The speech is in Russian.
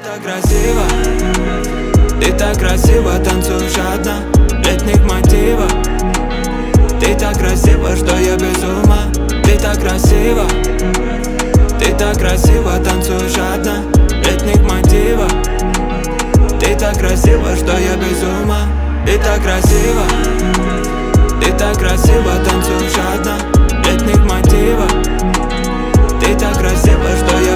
так красиво, ты так красиво танцуешь одна, летних мотивов. Ты так красиво, что я без ума. Ты так красиво, ты так красиво танцуешь одна, летних мотивов. Ты так красиво, что я без ума. Ты так красиво, ты так красиво танцуешь одна, летних мотивов. Ты так красиво, что я